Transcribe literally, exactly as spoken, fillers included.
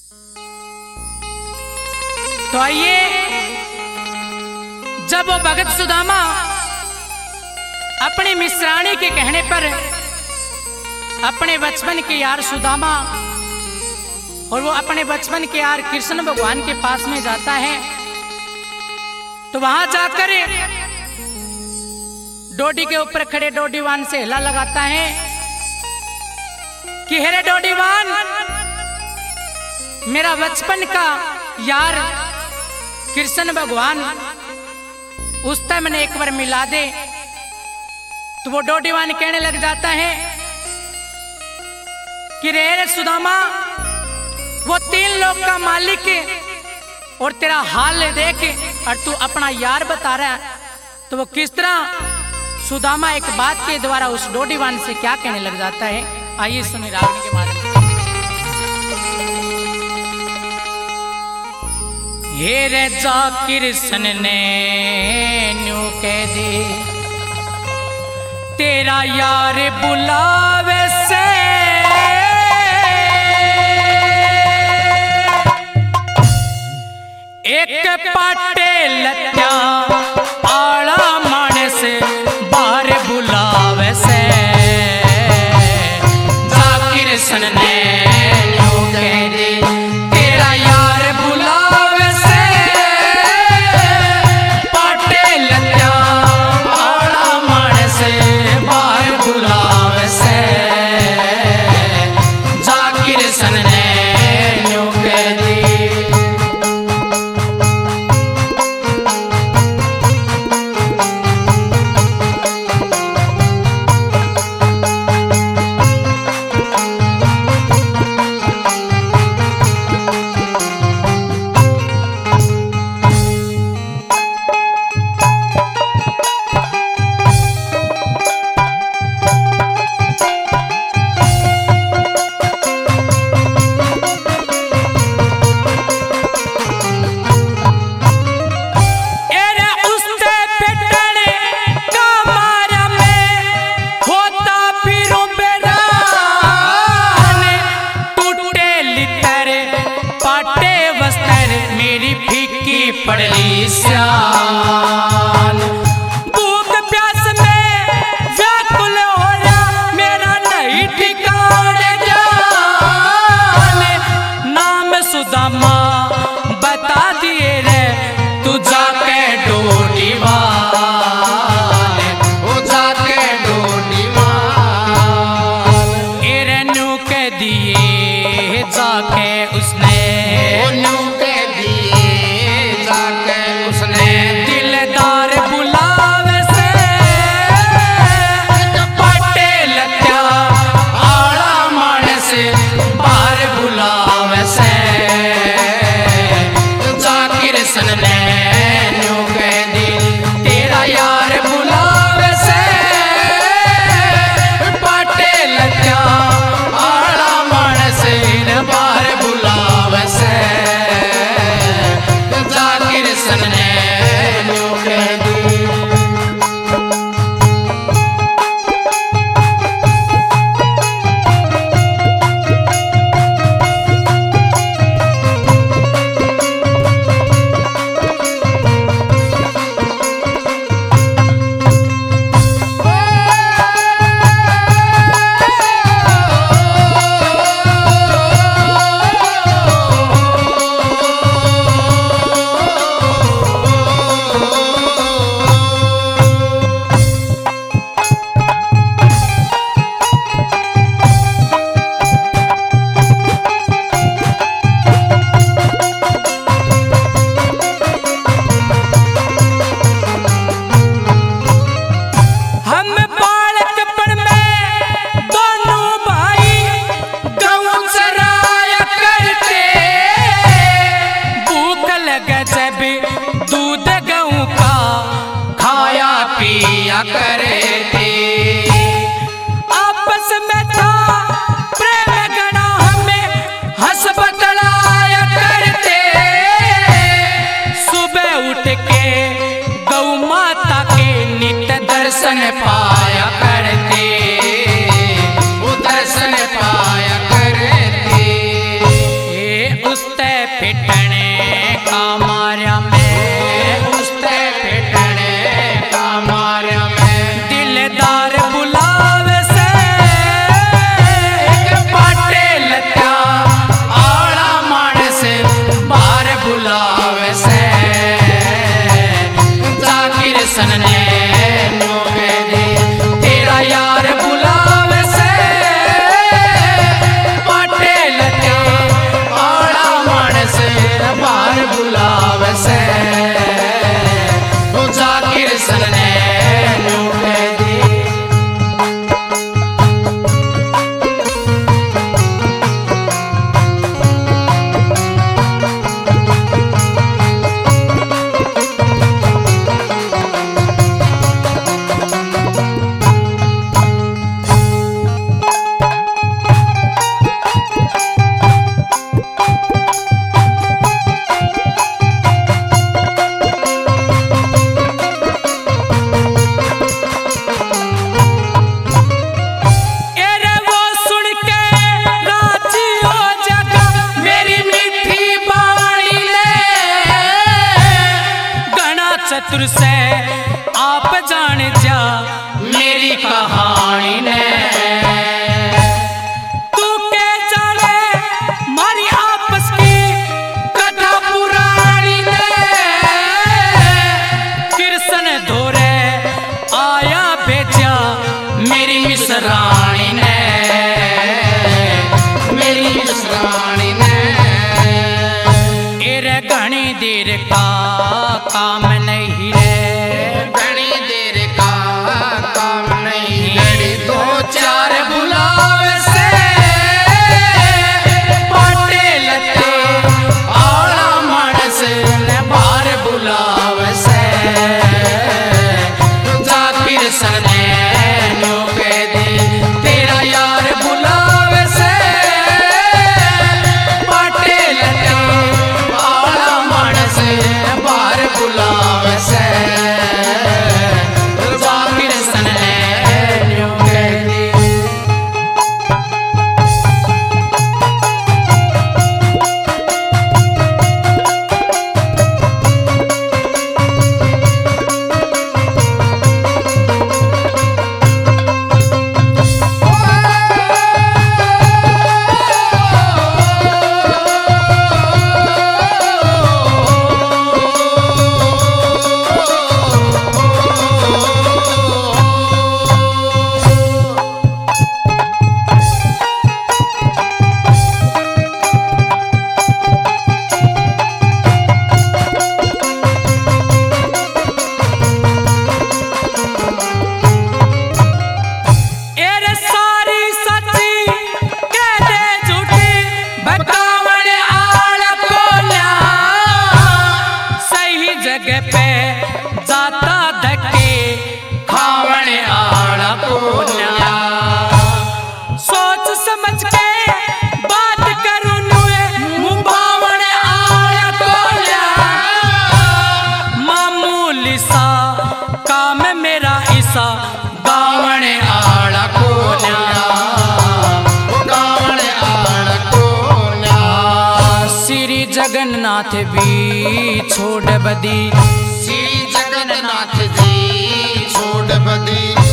तो आइए, जब वो भगत सुदामा अपनी मिश्राणी के कहने पर अपने बचपन के यार सुदामा और वो अपने बचपन के यार कृष्ण भगवान के पास में जाता है, तो वहां जाकर डोडी के ऊपर खड़े डोडीवान से हिला लगाता है कि हेरे डोडीवान, मेरा बचपन का यार कृष्ण भगवान उस टाइम मैंने एक बार मिला दे। तो वो डोडीवान कहने लग जाता है कि रे रे सुदामा, वो तीन लोग का मालिक और तेरा हाल देख और तू अपना यार बता रहा है, तो वो किस तरह सुदामा एक बात के द्वारा उस डोडीवान से क्या कहने लग जाता है। आइए सुनिए रागनी के माध्यम से। हे रे जा कृष्ण ने न्यू कह दे, तेरा यार बुलावे से एक पाटे लत्या आड़ा मानस बाहर बुलावे से। जा कृष्ण ने न्यू कह दे, तेरा यार बुलावे से पाटे लत्या आड़ा मानस बाहर बुलावे से। जा कृष्ण ने न्यू कह दी। पड़ली श्यान भूख प्यास में व्याकुल होया, मेरा नहीं ठिकाने जान। नाम सुदामा बता दिए रे, तू जाके डोडीवान, ओ जाके डोडीवान। एरे न्यू कह दिए जाके उसने, ओ न्यू कह दिए उसने, दिलदार बुलावे से पाटे लत्या आड़ा मानस बाहर बुलावे से। जा कृष्ण ने न्यू कह दी, तेरा यार बुलावे से पाटे लत्या आड़ा मानस बाहर बुलावे से। जा कृष्ण ने न्यू कह दी। दूध गऊ का खाया पिया करे थे, आपस में था प्रेम गणा हमें हंस बतलाया करते। सुबह उठ के गौ माता के नित्य दर्शन पाया करते, वो दर्शन पाया करते। उस फिटने का मारा मैं, उसते फिटने का मारा मैं। दिलदार बुलावे से पाटे लत्या आड़ा मानस बाहर बुलावे से, जाकिर सन ने नोवे दे तेरा यार बुलावे से, पाटे लत्या आड़ा मानस बाहर बुलावे से, जाकिर सन ने नोवे दे। एरे वो सुन के राजी हो जगा मेरी मीठी बाणी ने गणा चतुर से आप जान जा मेरी कहानी ने, तू के जाने मारी आपस की कथा पुरानी ने, कृष्ण धोरे आया भेजा मेरी मिसरानी ने, मेरी मिसरानी ने। एरे घनी देर का काम नहीं रे, घनी देर का काम नहीं लड़ी दो चार बुलावे से, पाटे लते आड़ा मानस ने बाहर बुलावे से, जाकिर सन ने नोके दे तेरा यार बुलावे से, पाटे लते आड़ा मानस बाहर बुलावे से, जाकिर सन ने नोके दे। एरे सारी सच्ची कह दे झूठी बतावण आड़ कोल्या, सही जगह पे जाता धक्के खावण आड़ कोल्या, सोच समझ के बात करूं नुए मुबावण आड़ कोल्या, मामूली सा काम मेरा ईसा गावण आड़ कोल्या, गावण आड़ कोल्या। श्री जगन्नाथ भी छोड़ बदी श्री जगन्नाथ जी छोड़ बदी,